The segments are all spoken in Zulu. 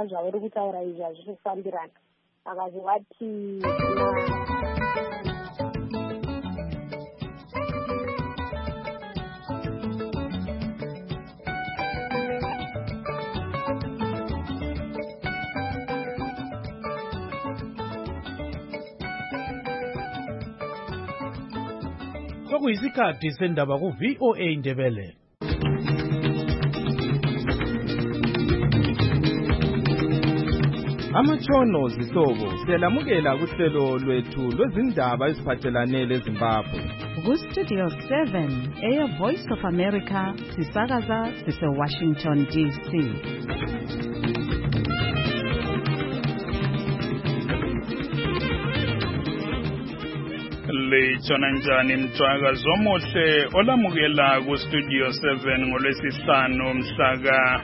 zvavori kutaura izvi hazvisi kufambirana. Akazi wati sokuyisikhathi sendaba ku VOA Ndebele. Amatshono zihlobo siyalamukela kuhlelo lwethu lwezindaba eziphathelane leZimbabwe. Ku-Studio 7 Air Voice of America sisakaza sise-Washington DC. Litshona njani mthwakazi omuhle olamukela ku-Studio 7 ngolwesihlanu mhlaka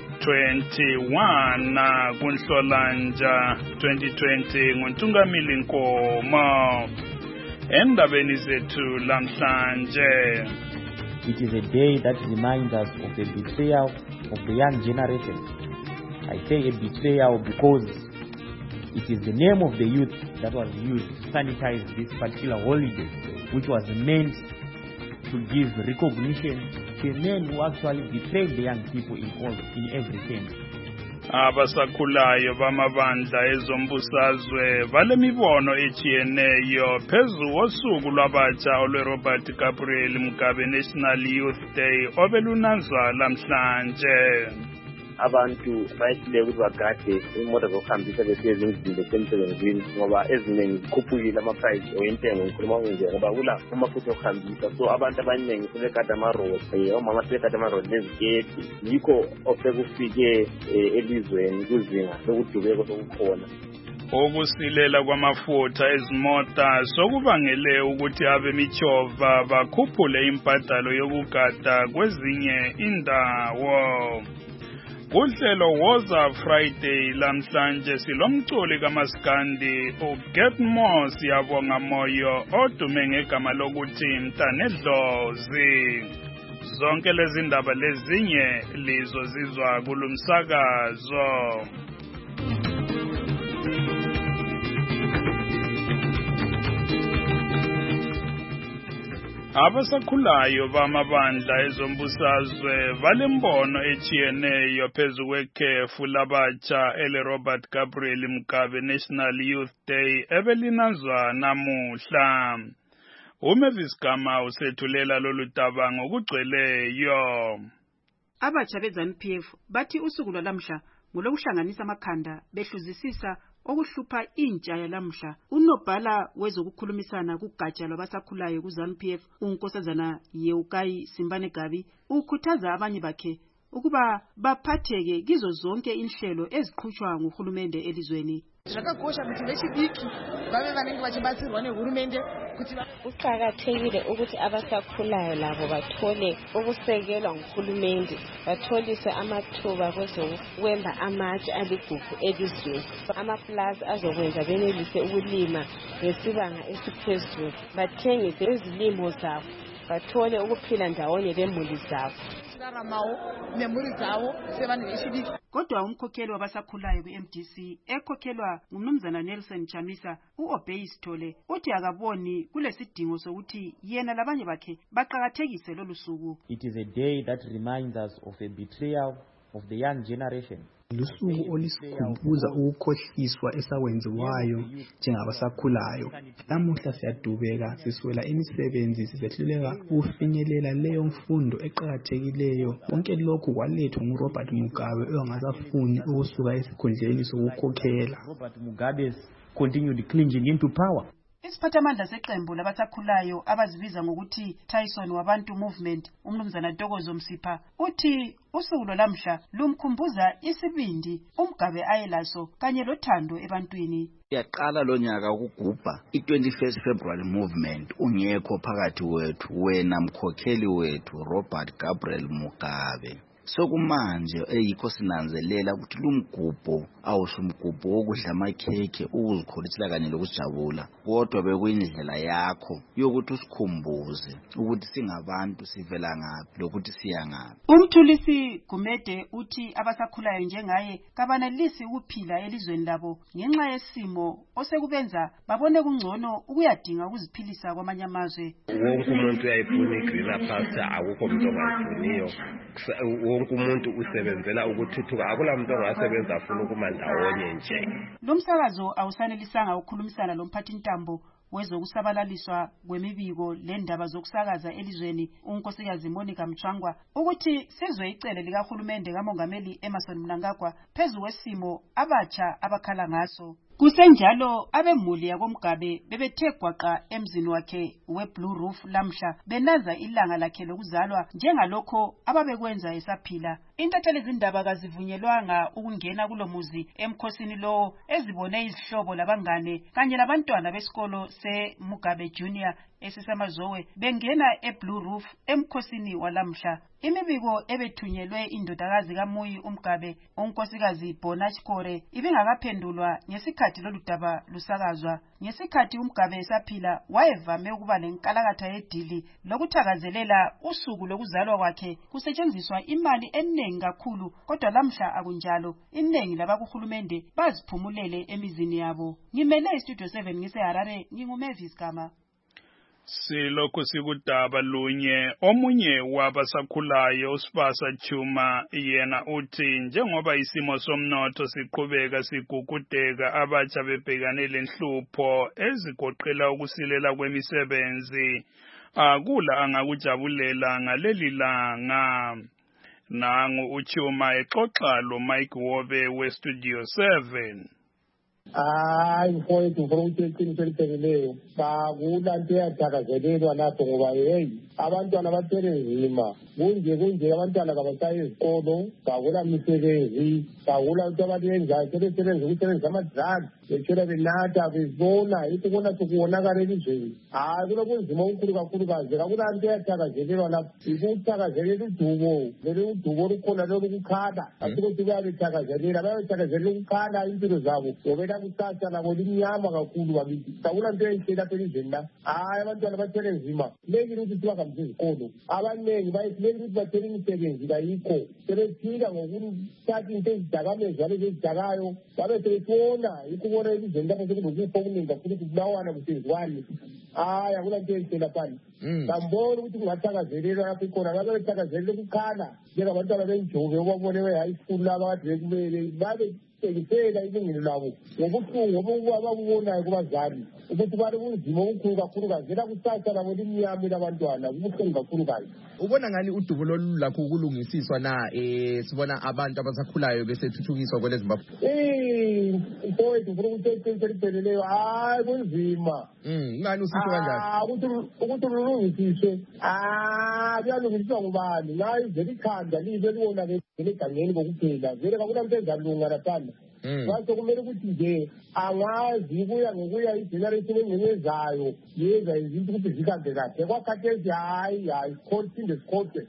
21 kuNhlolanja 2020 nguNtungamili Nkomo. Endabeni zethu lamhlanje. It is a day that reminds us of the betrayal of the young generation. I say a betrayal because it is the name of the youth that was used to sanitize this particular holiday, which was meant to give recognition to men who actually betrayed the young people in every sense. Abasakhulayo bamabandla ezombusazwe balemibono echiyeneyo phezu kosuku lwabatsha olweRobert Gabriel Mugabe National Youth Day obelunazwa lamhlanje. Abantu bayehlule ukuthi bagade imoto zokuhambisa besezindlini besemsebenzini ngoba eziningi zikhuphukile ama-price oyentengo ngikhuluma nje ngoba kula amafutha okuhambisa, so abantu abaningi sebegada amaroli, omama sebegada amaroli neziketi, yikho osekufike elizweni kuzinga lokudubeka sokukhona. Ukusilela kwamafutha ezimota sokubangele ukuthi abemichova bakhuphule imbadalo yokugada kwezinye indawo. Kuhlelo Woza Friday lamhlanje silomculi kaMaskandi uGet More siyabonga moyo odume ngegama lokuthi Mtanedlozi. Zonke lezi ndaba lezinye lizozizwa kulumsakazo. Abasakhulayo bamabandla ezombusazwe balembono echiyeneyo phezu kwekhefu labatsha eleRobert Gabriel Mugabe National Youth Day ebelinazwa namuhla. Umavis Gama usethulela lolu daba ngokugcweleyo. Abatsha beZANU-PF bathi usuku lwalamhla ngolokuhlanganisa amakhanda behluzisisa okuhlupha intsha yalamhla. Unobhala wezokukhulumisana kugatsha lwabasakhulayo kuZANU-PF uNkosazana Yeukayi Simbane Gabi ukhuthaza abanye bakhe ukuba baphatheke kizo zonke inhlelo eziqhutshwa nguhulumende elizweni. Zvakakosha kuti vechidiki vave vanenge vachibatsirwa nehurumende kuti kuqakathekile ukuthi abasakhulayo labo bathole ukusekelwa nguhulumende, batholise amathuba kwezokwemba amatshe aligugu elizweni, amaplaza azokwenza benelise ukulima ngesibanga esiphezulu, bathengise izilimo zabo, bathole ukuphila ndawonye lemuli zabo. Kodwa umkhokheli wabasakhulayo ku-MDC ekhokhelwa ngumnumzana Nelson Chamisa u-Obey Sithole uthi akaboni kulesidingo sokuthi yena labanye bakhe baqakathekise lolu suku. It is a day that reminds us of a betrayal of the young generation. Lusuku olisikhumbuza ukukhohliswa esakwenziwayo njengabasakhulayo. Namuhla siyadubeka, siswela imisebenzi, sisehluleka ukufinyelela leyo mfundo eqakathekileyo. Konke lokhu kwalethwa nguRobert Mugabe ongasafuni ukusuka esikhundleni sokukhokhela. Robert Mugabe's continued clinging into power. Isiphathamandla seqembu labasakhulayo abazibiza ngokuthi Tyson Wabantu Movement, umnumzana Ntokozo Msipha, uthi usuku lwalamhla lumkhumbuza isibindi uMgabe ayelaso kanye lothando ebantwini. Yaqala lo nyaka ukugubha i-21st February movement ungekho phakathi wethu, wena mkhokheli wethu Robert Gabriel Mugabe. sokumanje eyikho sinanzelela ukuthi lumgubho awusumgubho wokudla amakhekhe ukuzikholisela kanye lokujabula kodwa bekuyindlela yakho yokuthi usikhumbuze ukuthi singabantu sivela ngaphi lokuthi siya ngaphi. Umthulisi Gumede uthi abasakhulayo njengaye kabanelisi ukuphila elizweni labo ngenxa yesimo osekubenza babone kungcono ukuyadinga ukuziphilisa kwamanye amazwe. Wonke umuntu uyayifuna i-greener pasture, akukho umuntu ongayifuniyo. Wonke umuntu usebenzela ukuthuthuka, akula muntu ongasebenza afuna ukuma ndawonye nje. Lo msakazo awusanelisanga ukukhulumisana lomphathintambo wezokusabalaliswa kwemibiko lendaba zokusakaza elizweni unkosikazi Monica Mchangwa ukuthi sizwe icele likahulumende kamongameli Emmerson Mnangagwa phezu kwesimo abatsha abakhala ngaso. Kusenjalo abemuli yakoMgabe bebethe gwaqa emzini wakhe weBlue Roof lamhla benaza ilanga lakhe lokuzalwa njengalokho ababekwenza esaphila. Intatheli izindaba kazivunyelwanga ukungena kulomuzi emkhosini lo ezibone izihlobo labangane kanye labantwana besikolo seMugabe Junior esisamazowe bengena eBlue Roof emkhosini walamhla. Imibiko ebethunyelwe indodakazi kaMuyi uMgabe unkosikazi Bonach Kore ibingakaphendulwa ngesikhathi lolu daba lusakazwa. Ngesikhathi uMgabe esaphila wayevame ukuba lenkalakatha yedili lokuthakazelela usuku lokuzalwa kwakhe kusetshenziswa imali eningi kakhulu, kodwa lamhla akunjalo. Iningi labakuhulumende baziphumulele emizini yabo. Ngimele iStudio 7 ngiseHarare, nginguMavis Gama. Silokhu sikudaba lunye omunye wabasakhulayo uSpasa Chuma yena uthi njengoba isimo somnotho siqhubeka sigugudeka abatsha bebhekane lenhlupho ezigoqela ukusilela kwemisebenzi akula angakujabulela ngaleli langa. Nangu uChuma exoxa lo Mike Wobe weStudio 7. Mfowethu ngifuna ukuthi iqiniso elipheleleyo bakula nto eyathakazelelwa lapho ngoba abantwana bathwele nzima kunje abantwana kabasayi ezikolo bakula misebenzi bakula ukuthi abantu benzayo sebesebenza ukusebenzisa amadrugs betshela benatha bezibona yithi kona sokuwonakala elizweni. Kulokunzima okukhulu kakhulukazi akula nto eyathakazelelwa lapho ikuthakazelela udubo vele udubo olukhona lolukukhala asikuthi bayabethakazelela bayabethakazelela ukukhala impilo zabo ngobela kusasa labo limnyama kakhulu bakithi akula nto enhle lapha elizweni la. Abantwana bathwele nzima lekile ukuthi bangahambisi izikolo abaningi bayilekile ukuthi bathwele imisebenzi kayikho sebephila ngokuthatha into ezidakamezwa lezi ezidakayo babe sebefona yikubona elizweni lapho sekulokufa okuningi kakhulu kubulawana kusenziwani. Akula nto enhle laphana bambona ukuthi kungathakazelelwa lapho ikhona babe bethakazelela ukukhala njengabantwana benjove obabone be-high school laba kade bekumele babe tekisela ilungelo labo ngobuhlungu ababubonayo kubazali ukuthi bari kunzima okukhulu kakhulukazi la kusasa labo limnyama labantwana kubuhlungu kakhulukazi. Ubona ngani udubo lolu lakho ukulungisiswa na sibona abantu abasakhulayo besethuthukiswa kwele Zimbabwe? Mfowethu ngifuna ukuthi iqiniso elipheleleyo kunzima. Ngani usisho kanjani? Ukuthi lulungisiswe kuyalungisiswa ngubani ngayo ivele ikhanda libe libonakele egangeni kokuphela vele kakula nto ezalunga laphana. Kwaso kumele ukuthi nje angazi ngokuya igeneration engenezayo yeza izinto ukuthi zihambe kahle kwakhathesi hayi siphinde sikhothe.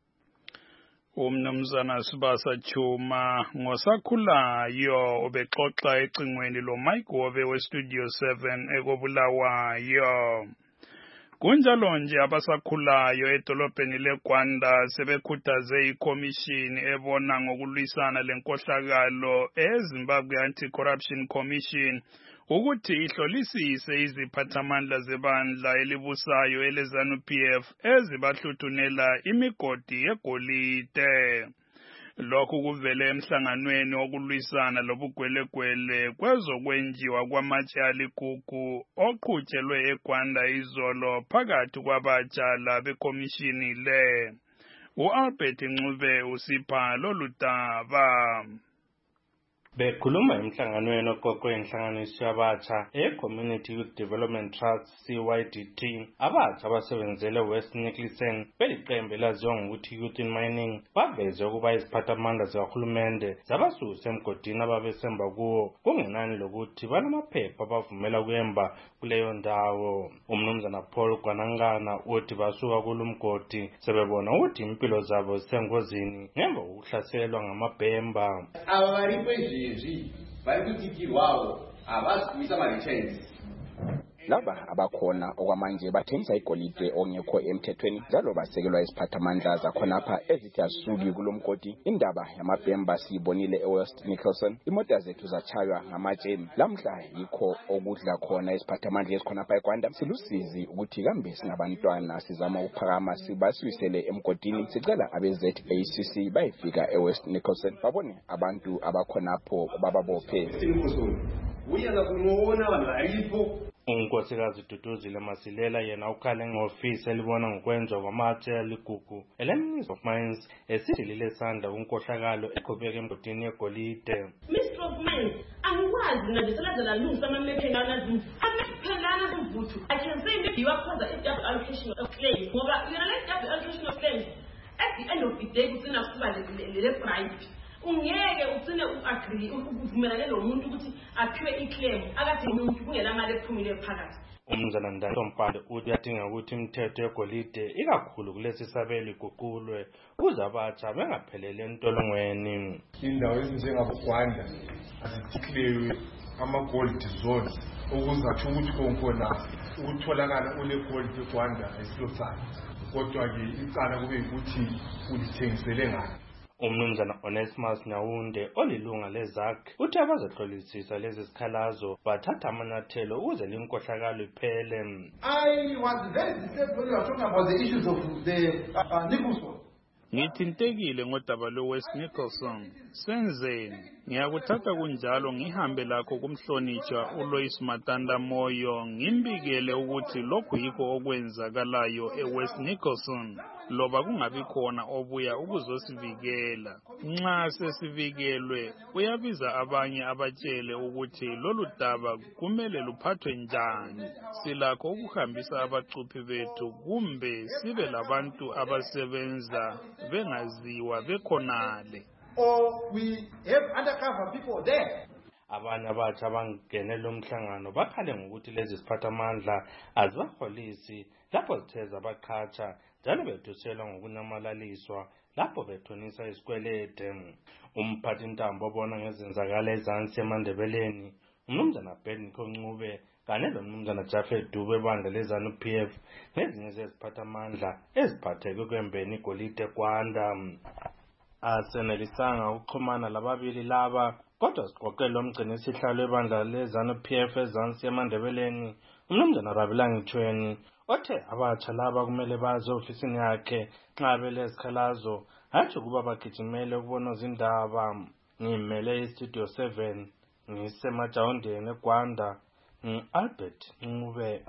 Umnumzana Sibasa Chuma ngosakhulayo obexoxa ecingweni lo Mike Wobe weStudio 7 ekobulawayo. Kunjalo nje abasakhulayo edolobheni leGwanda sebekhuthaze ikomishini ebona ngokulwisana lenkohlakalo eZimbabwe Anti-Corruption Commission ukuthi ihlolisise iziphathamandla zebandla elibusayo eleZANU-PF ezibahluthunela imigodi yegolide. Lokhu kuvele emhlanganweni wokulwisana lobugwelegwele kwezokwenjiwa kwamatshe aligugu oqhutshelwe eGwanda izolo phakathi kwabatsha bekomishini le. U-Albert Ncube usipha lolu daba. Bekhuluma emhlanganweni oqoqwe inhlanganiso yabatsha e-Community Youth Development Trust CYDT, abatsha abasebenzele West Nicholson beliqembu elaziwa ngokuthi Youth in Mining baveze ukuba iziphathamandla zikahulumende zabasusa emgodini ababesemba kuwo kungenani lokuthi banamaphepha abavumela ukuyemba kuleyo ndawo. Umnumzana Paul Gwanangana uthi basuka kulumgodi sebebona ukuthi impilo zabo zisengozini ngemva kokuhlaselwa ngamabhemba. Laba abakhona okwamanje bathengisa igolide ongekho emthethweni njalo basekelwa isiphathamandla zakhonapha ezithi asuki kulomgodi. Indaba yamabhemba siyibonile eWest Nicholson, imota zethu zachaywa ngamatshe. Lamhla yikho okudla khona isiphathamandla esikhonapha eGwanda. Silusizi ukuthi kambe singabantwana sizama ukuphakama sibasuyisele emgodini. Sicela abe-ZACC bayefika eWest Nicholson babone abantu abakhonapho bababophe. Unkosikazi Duduzile Masilela yena ukhale ngofisi elibona ngokwenziwa kwamatshe aligugu eleMinist of Mines esithi lile sandla unkohlakalo eqhubeka emgodini yegolide. Minister of Mines angikwazi nabeselazela lungu amamephela lazini amephelana kumvuthu. I can say maybe you are cause a double allocation of claims ngoba you know double allocation of claims at the end of the day kutsina kuba le bribe. Ungeke utsine uagree ukuvumelana nomuntu ukuthi aphiwe iclaim akathi umuntu kungenamali ephumile phakathi. Umnumzana Ndantompande uthi uyadinga ukuthi imithetho yegolide ikakhulu kulesi sabelo iguqulwe ukuze abatsha bengaphelele entolongweni. Indawo ezinjengaboGwanda azideclare ama-gold zones ukuze athi ukuthi konkhona ukutholakala une-gold eGwanda ayisilosana kodwa-ke icala kube ukuthi ulithengisele ngani. Umnumzana Onesimus Nyawunde olilunga leZAC uthi abazehlolisisa lezi sikhalazo bathatha amanyathelo ukuze linkohlakalo iphele. I was very disturbed when you were talking about the issues of the Nicholson. Ngithintekile ngodaba lwe-West Nicholson. Senzeni ngiyakuthatha kunjalo ngihambe lakho kumhlonitshwa uLois Matanda Moyo ngimbikele ukuthi lokhu yikho okwenzakalayo eWest Nicholson loba kungabi khona obuya ukuzosivikela. Nxa sesivikelwe uyabiza abanye abatshele ukuthi lolu daba kumele luphathwe njani. Silakho ukuhambisa abacuphi bethu kumbe sibe labantu abasebenza bengaziwa bekhonale. Or we have undercover people there. Abanye abatsha abangenele umhlangano bakhale ngokuthi lezi siphathamandla azibaholisi lapho zithe zabaqhatsha njalo bethuselwa ngokunyamalaliswa lapho bethonisa isikwelede. Umphathi ntambo obona ngezenzakalo ezansi eMandebeleni umnumzana Benko Ncube kanye nomnumzana Jaffe Dube ebandla leZANU-PF nezinye zeziphathamandla eziphatheke kwembeni igolide eGwanda. Asenelisanga ukuxhumana lababili laba kodwa siqoqele umgcini isihlalo ebandla leZANU-PF ezansi eMandebeleni umnumzana Rabilang Chweni othe abatsha laba kumele baze ofisini yakhe nxa belesikhalazo hathi kuba bagijimele ukubona izindaba. Ngimele iStudio 7 ngisemajawundeni eGwanda Albert Ncube.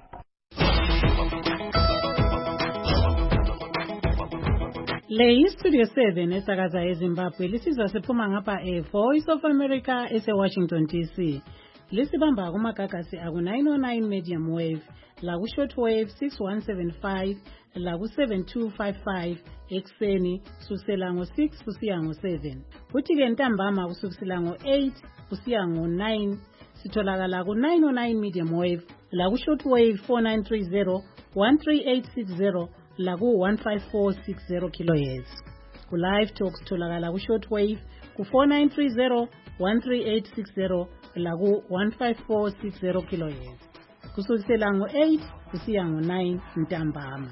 Le iStudio 7 esakaza eZimbabwe lisizwa siphuma ngapha eVoice of America eseWashington DC. Lisibamba kumagagasi aku 909 medium wave, laku short wave 6175, laku 7255 ekseni kusukela ngo6 kusiya ngo7. Kuthi ke ntambama kusukela ngo8 kusiya ngo9 sitholakala ku 909 medium wave, laku short wave 4930, 13860, laku 15460 kHz. Ku live talk sitholakala ku short wave ku 4930, 13860, laku 15460 kHz. Kusukela ngo8 kusiya ngo9 ntambama.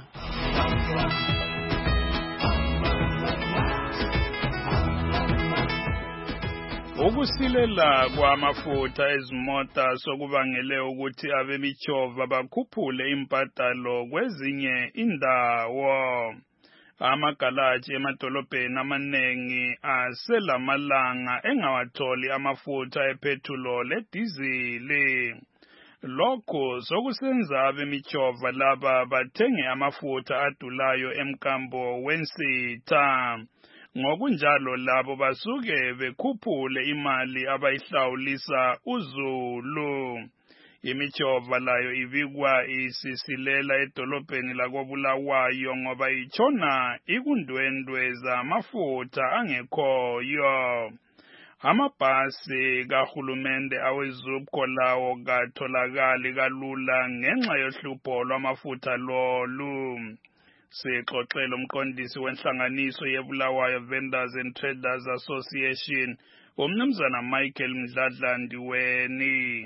Ukusilela kwamafutha ezimota sokubangele ukuthi abemichova bakhuphule impatalo kwezinye indawo. Amagalaji emadolobheni amanengi aselamalanga engawatholi amafutha epethulo ledizili. Lokho sokusenza abemichova laba bathenge amafutha adulayo emkambo wensitha. ngokunjalo labo basuke bekhuphule imali abayihlawulisa uZulu. Imijova layo ibikwa isisilela edolobheni lakoBulawayo ngoba itshona ikundwendwe zamafutha angekhoyo. Amabhasi kahulumende aweZUPCO lawo katholakali kalula ngenxa yohlupho lwamafutha lolu. Sixoxele umqondisi wenhlanganiso yeBulawayo Vendors and Traders Association, umnumzana Michael Mdladla Ndiweni.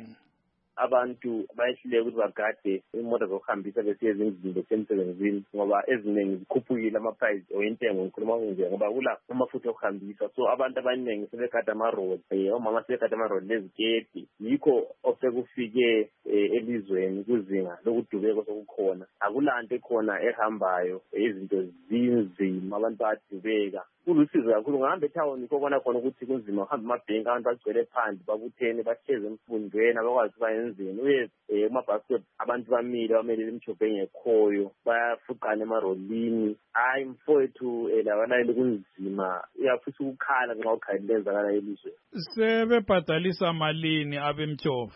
Abantu bayehluleka ukuthi bagade imoto zokuhambisa besiye ezindlini besemsebenzini ngoba eziningi zikhuphukile ama-price oyentengo ngikhuluma nje ngoba kula amafutha okuhambisa, so abantu abaningi sebegada ama-road, omama sebegada ama-road leziketi. Yikho osekufike elizweni kuzinga lokudubeka sokukhona, akulanto ekhona ehambayo, izinto zinzima, abantu bayadubeka. Kulusizo kakhulu ngahamba etown kokona khona ukuthi kunzima uhamba amabhenki, abantu bagcwele phandle babuthene bahleze emfundweni abakwazi ukuba yenzeni. Uye kumabhasi abantu bamele imijobho engekhoyo bayafuqana emarolini. Hayi mfowethu labanayeli kunzima, uyafisa ukukhala nxa ukhalile lenzakala elizweni. Sebebhadalisa malini abemjova?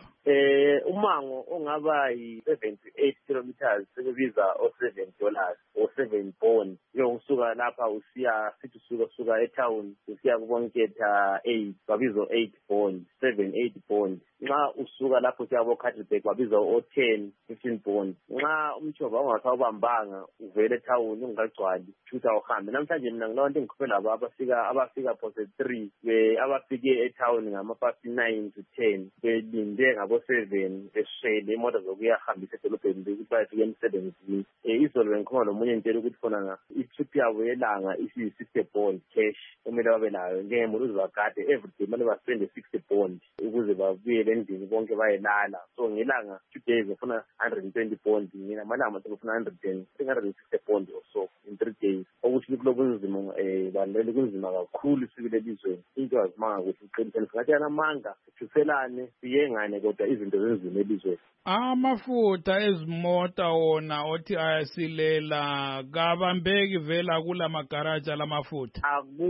Umango ongaba yi-7 to 8 kilometers sebebiza $7 or 7 bond. Usuka lapha usiya sithi suka etown usiya kubonketha 8 babiza 8 bond, 7-8 bond. Nxa usuka lapho usiya kuBoKatlebek babiza 10-15 bond. Nxa umjova ungasawubambanga uvele etown ungagcwali shutha uhambe. Namhlanje mina ngilonto ngikhope labo abafika phose 3 abafike etown ngama-past 9 to 10 belinde ngabo-7 beshele imoto zokuyahambisa edolobheni ukuthi bayafika emsebenzini. Izolo bengikhuluma lomunye ngitshela ukuthi khona i-trip yabo yelanga isi-60 bond cash kumele babe nayo njengemuntu uzibagade everyday kumele baspende 60 bond ukuze babuyele endlini bonke bayelala. So ngelanga 2 days ufuna 120 bond, ngina malama sekufuna 360 bond or so in 3 days. Ukuthi kunzima bandele kunzima kakhulu isikile elizweni. Into azimanga ukuthi uqinisele singathi yanamanga sijuselane siyengane kodwa izinto zenzima elizweni. Amafutha ezimota wona othi ayasilela kabambeki vela kula magaraja lamafutha.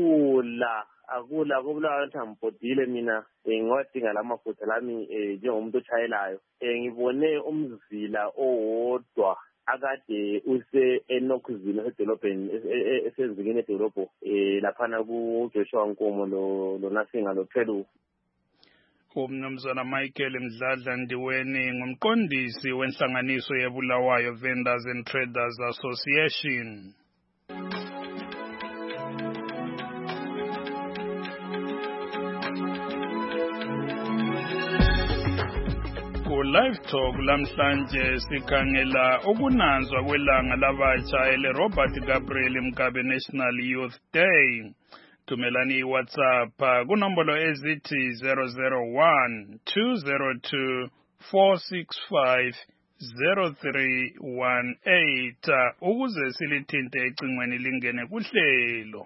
Akula kubulawa ukuthi ambodile mina ngiwadinga lamafutha lami njengomuntu ochayelayo. Ngibone umzila owodwa akade use enokuzini edolobheni esenzikeni edolobho laphana kuJoshua Nkomo lo Nasinga lo Phelu. Umnumzana Michael Mdladla Ndiweni ngumqondisi wenhlanganiso yeBulawayo Vendors and Traders Association. Live Talk lamhlanje sikhangela ukunanzwa kwelanga labatsha ele-Robert Gabriel Mugabe National Youth Day. Thumelani WhatsApp kunombolo ezithi 001-202-465-0318 ukuze silithinte ecingweni lingene kuhlelo.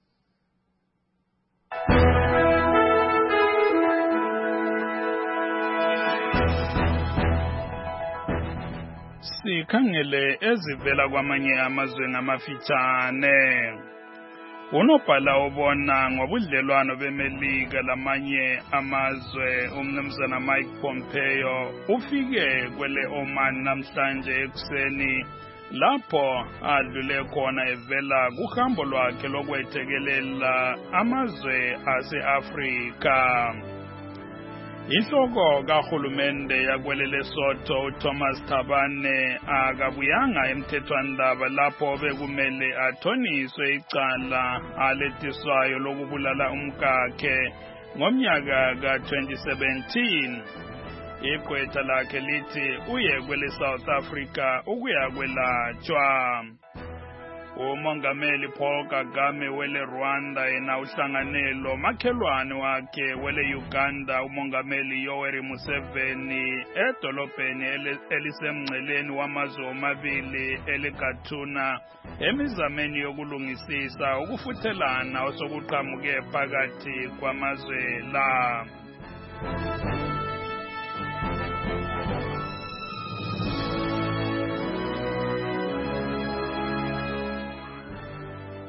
Sikhangele ezivela kwamanye amazwe ngamafitshane. Unobhala obona ngobudlelwano beMelika lamanye amazwe umnumzana Mike Pompeo ufike kwele Oman namhlanje ekuseni lapho adlule khona evela kuhambo lwakhe lokwethekelela amazwe ase-Afrika. Inhloko kahulumende yakwele Lesotho uThomas Thabane akabuyanga emthethwandaba lapho bekumele athoniswe icala aletiswayo lokubulala umkakhe ngomnyaka ka-2017. Igqwetha lakhe lithi uye kwele South Africa ukuya kwelatshwa. Umongameli Paul Kagame wele Rwanda yena uhlanganelo makhelwane wakhe wele Uganda umongameli Yoweri Museveni edolobheni elisemngceleni wamazwe omabili eleGatuna emizameni yokulungisisa ukufuthelana osokuqhamuke phakathi kwamazwe la.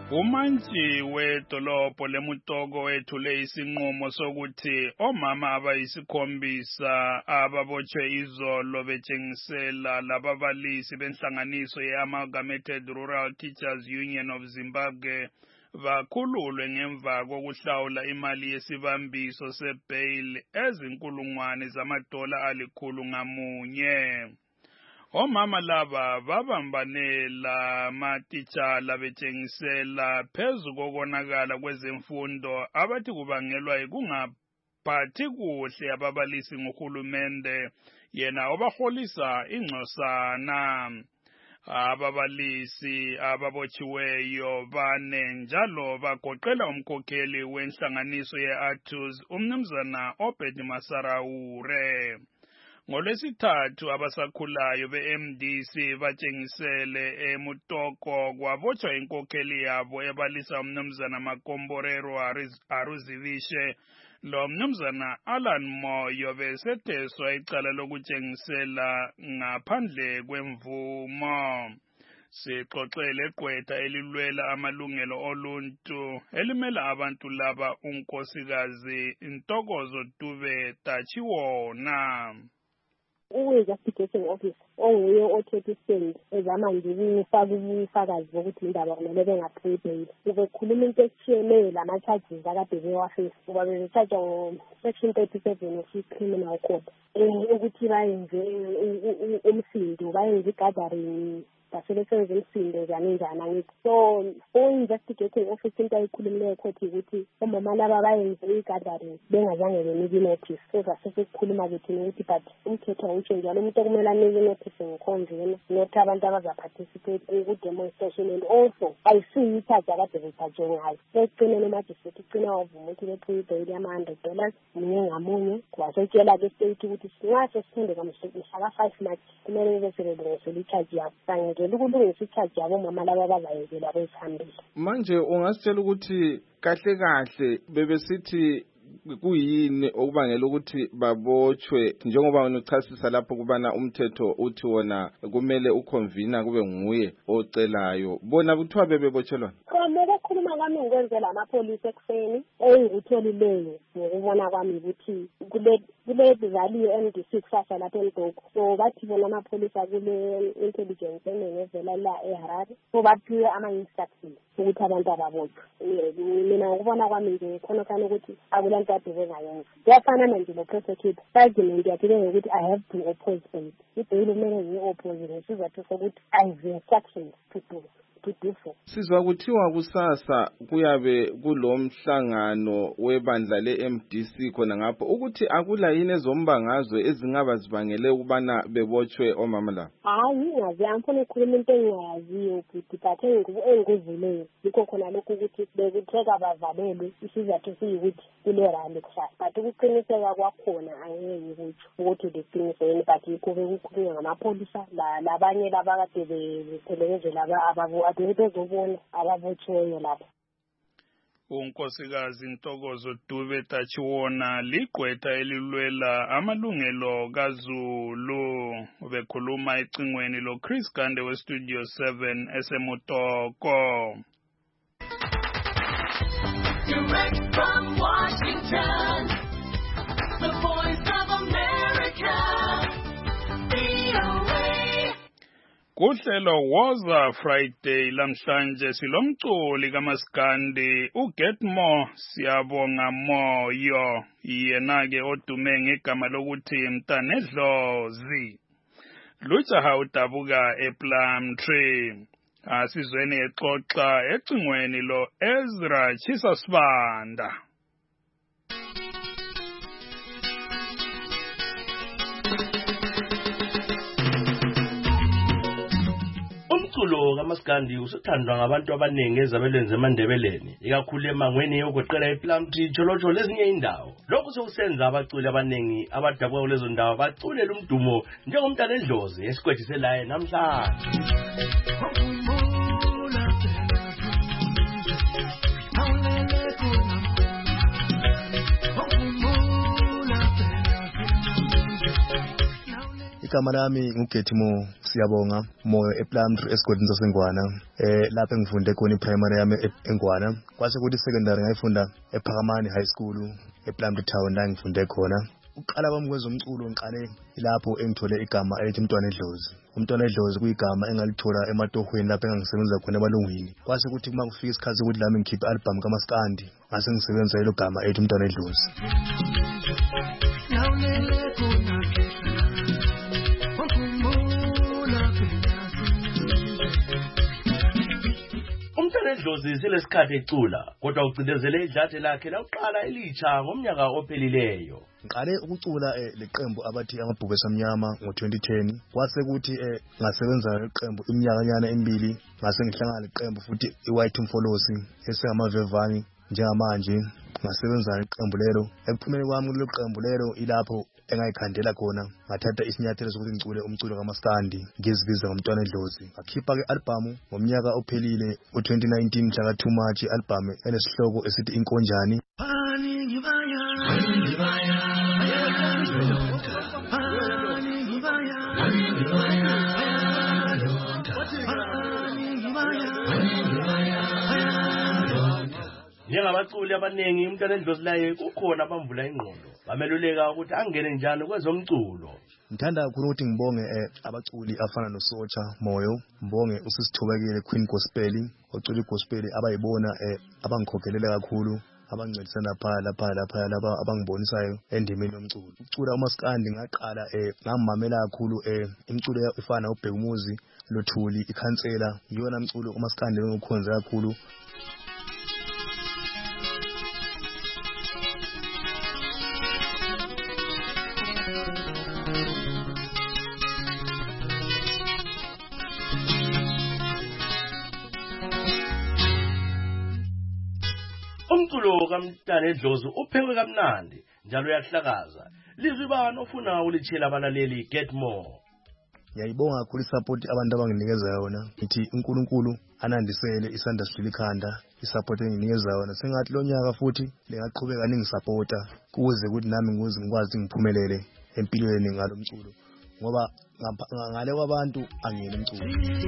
Umantshi wedolobho leMutoko ethule isinqumo sokuthi omama abayisikhombisa ababotshwe izolo betshengisela lababalisi benhlanganiso ye-Amalgamated Rural Teachers Union of Zimbabwe bakhululwe ngemva kokuhlawula imali yesibambiso sebail ezinkulungwane $100 ngamunye. Omama laba babambanela matitshala betshengisela phezu kokonakala kwezemfundo abathi kubangelwa yikungaphathi kuhle ababalisi nguhulumende yena obaholisa ingcosana. Ababalisi ababotshiweyo bane njalo bagoqela umkhokheli wenhlanganiso ye-ATUS umnumzana Obed Masaraure. NgoLwesithathu abasakhulayo be-MDC batshengisele eMutoko kwabotshwa inkokheli yabo ebalisa umnumzana Makomborero Aruzivishe lo mnumzana Alan Moyo besetheswa icala lokutshengisela ngaphandle kwemvumo. Sixoxele gqwetha elilwela amalungelo oluntu elimela abantu laba unkosikazi Ntokozo Dube Tachiwona. Uwe-investigation office onguye othethe isendi ezama nje ukufaka ubufakazi bokuthi indaba kumele bengapheli bail. Ubekhuluma into etshiyeneyo lama-charges akade bewafisa kuba bebethatshwa ngo-section 37 of i-criminal code ukuthi bayenze umsindo, bayenze i-gathering basebenza umsindo njani angithi. So o-investigating office into ayikhulumileyo khothi ukuthi omama laba bayenze i-gathering bengazange benike i-notice. So sasesikhuluma kethini ukuthi but umthetho awutsho njalo umuntu okumele anike i-notice ngikhonjena not abantu abazaparticipate ku-demonstration and also ayisiyo i-charge akade bethatshwe ngayo. Ekugcineni umajistrate ugcina wavuma ukuthi bephuye ibail yama-$100 munye ngamunye. Wasetshela-ke istate ukuthi nxa sesithembeka mhla ka-5 March kumele bese belungisela i-charge yabo ngeke ukulungisa i-charge yabo omama laba abazayekela bezihambile. Manje ungasitshela ukuthi kahle kahle bebesithi kuyini okubangela ukuthi babotshwe njengoba unochasisa lapho kubana umthetho uthi wona kumele uconvene kube nguye ocelayo bona kuthiwa bebebotshelwa? Ukukhuluma kwami ngikwenzela amapholisa ekuseni engikutholileyo ngokubona kwami ukuthi kule valley MD6 kusasa lapha eMdoko. So bathi bona amapholisa kule intelligence enengezela la eHarare. So baphiwe ama-instructions ukuthi abantu ababotshwe. Mina ngokubona kwami nje khona kana ukuthi akulanto ade bengayenza. Kuyafana nje lo-prosecute argument yathi ukuthi I have to oppose bail. Ibail kumele ngi-oppose ngesizathu sokuthi I have instructions to do so. Sizwa kuthiwa kusasa kuyabe kulomhlangano webandla le-MDC khona ngapho ukuthi akula yini ezombangazwe ezingaba zibangele ukubana bebotshwe omama la? Hayi ngazi amfuna ukukhuluma into engayaziyo ukuthi but engikuvuleyo yikho khona lokhu ukuthi bekutheka bavalelwe isizathu siyikuthi kule rally kusasa but ukuqiniseka kwakhona angeke ukuthi liqiniso yini but yikho bekukhulunywa ngamapholisa labanye labakade bethelelezela bezobona ababotshiweyo lapha. Unkosikazi Ntokozo Dube Tachiwona ligqwetha elilwela amalungelo kaZulu bekhuluma ecingweni lo Chris Gande we Studio 7 eseMutoko. Direct from Washington, the Voice of America, VOA. Kuhlelo Woza Friday lamhlanje silomculi kaMaskandi uGetmore Siyabonga Moyo yena ke odume ngegama lokuthi Mtanedlozi lujaha udabuka ePlumtree. Asizweni exoxa ecingweni lo Ezra Chisasibanda. Umculo kaMaskandi usuthandwa ngabantu abaningi ezabelweni zeMandebeleni, ikakhulu emangweni yokuqela ePlumtree, Jolojo lezinye indawo. Lokhu sokusenza abaculi abaningi abadabuka kulezo ndawo baculela umdumo njengomntanedlozi esikwethu selaye namhlanje. igama lami nguGetmo Siyabonga Moyo ePlumtree esigodini saseNgwana. Lapho ngifunde khona iPrimary yami eNgwana. Kwase kuthi secondary ngayifunda ePhakamani High School ePlumtree Town la ngifunde khona. Uqala kwami kwezomculo ngiqale lapho engithole igama elithi Mntwana Edlozi. Umntwana Edlozi kuyigama engalithola ematohweni lapho engangisebenza khona emalungwini. Kwase kuthi kuma kufika isikhathi ukuthi lami ngikhiphe album kaMaskandi, ngase ngisebenza lo gama elithi Mntwana Edlozi. Umntwana Edlozi silesikhathi ecula kodwa ucindezele idlathe lakhe laqala elitsha ngomnyaka ophelileyo. Ngiqale ukucula leqembu abathi amabhubesi amnyama ngo2010. Kwase kuthi ngasebenza leqembu iminyakanyana emibili, ngase ngihlangana leqembu futhi iWhite Mfolosi esengamavevani njengamanje. Ngasebenza leqembu lelo. Ekuphumeni kwami kulelo qembu lelo ilapho engayikhandela khona, ngathatha isinyathelo sokuthi ngicule umculo kaMaskandi ngizibiza ngomntwana Edlozi. Ngakhipha ke album ngomnyaka ophelile u2019 mhla ka2 March, album enesihloko esithi Inkonjani. Njengabaculi abanengi Umntwana Edlozi laye kukhona abamvula ingqondo, bameluleka ukuthi angene njani kwezomculo. Ngithanda kakhulu ukuthi ngibonge abaculi afana noSocha Moyo, ngibonge uSisithobekile Queen Gospel, oculi gospel abayibona abangikhokhelela kakhulu, abangincedisana lapha laba abangibonisayo endimeni yomculo. Ucula uMaskandi ngaqala ngamamela kakhulu imculo efana uBheka Umuzi, Lothuli, iKhansela, yona umculo uMaskandi engikhonza kakhulu. Umculo kaMntwana Edlozi uphekwe kamnandi njalo uyahlakaza. Lizwi bani ofuna ulitshela abalaleli Getmo? Ngiyayibonga kakhulu isupport abantu abanginikeza yona. Ngithi uNkulunkulu anandisele isandla sidlula ikhanda, isupport enginikeza yona. Sengathi lo nyaka futhi lengaqhubeka ningisupporta kuze ukuthi nami ngikwazi ngiphumelele empilweni ngalo mculo, ngoba ngale kwabantu angiyena umculo.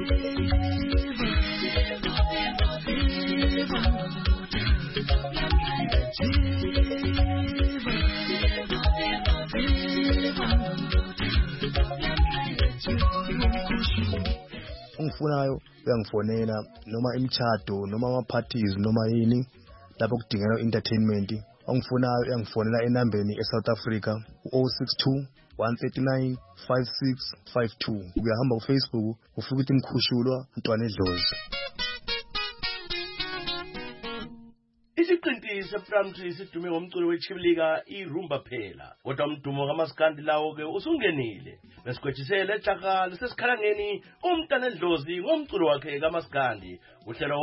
Ungifunayo uyangifonela noma imchado noma ama-parties noma yini lapho kudingeka entertainment. Ungifunayo uyangifonela enambeni eSouth Africa u062 139 5652. Uyahamba kuFacebook ufika ukuthi Mkhushulwa Mntwana Edlozi. Isiqinti sePlumtree sidume ngomculo wechibilika iRumba phela, kodwa umdumo kaMaskandi lawo ke usungenile. Besigwetshisele eJaka lesesikhalangeni Umntwana Edlozi ngomculo wakhe kaMaskandi. Uhlelo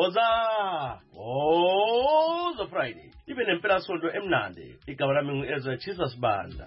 woza Friday. Ibe nempela sonto emnandi. Igama lami nguEzra Chiswa Sibanda.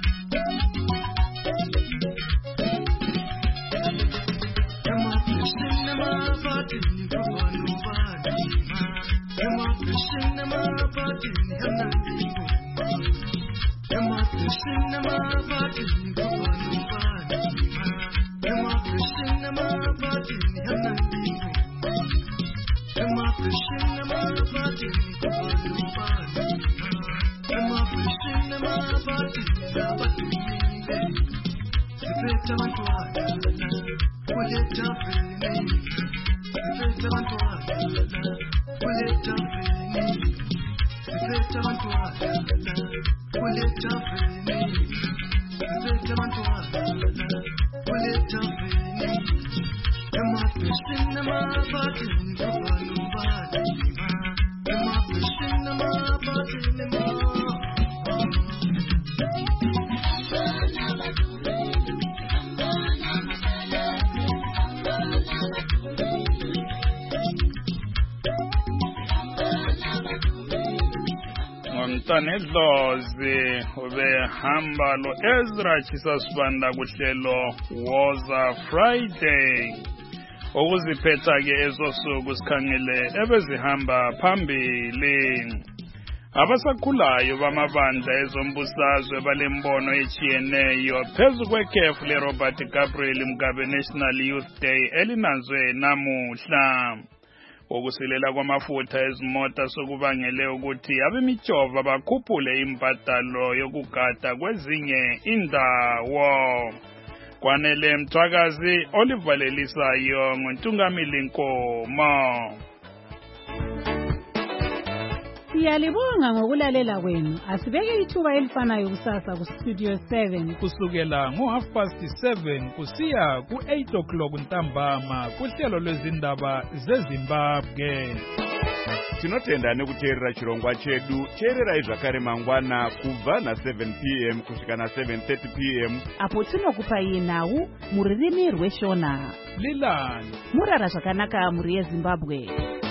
Umntwana Edlozi ubehamba lo Ezra Chiswa Sibanda kuhlelo woza Friday. Okuziphetha ke ezosuku sikhangele ebezihamba phambili. abasakhulayo bamabandla ezombusazwe balembono echiyeneyo phezu kwekhefu leRobert Gabriel Mugabe National Youth Day elinanzwe namuhla. Ukusilela kwamafutha ezimota sokubangele ukuthi abemijova bakhuphule imbadalo yokugada kwezinye indawo. Kwanele Mthwakazi olivalelisayo ngoNtungamili Nkomo. Siyalibonga ngokulalela kwenu. Asibeke ithuba elifanayo kusasa ku Studio 7 kusukela ngo7:30 kusiya ku8 ntambama kuhlelo lwezindaba zeZimbabwe. Tinotenda nekuteerera chirongwa chedu. Teererai zvakare mangwana kubva na7 p.m. kusvika na7:30 p.m. apo tinokupai nhau muririmi rweshona. Lilani murara zvakanaka muri yeZimbabwe.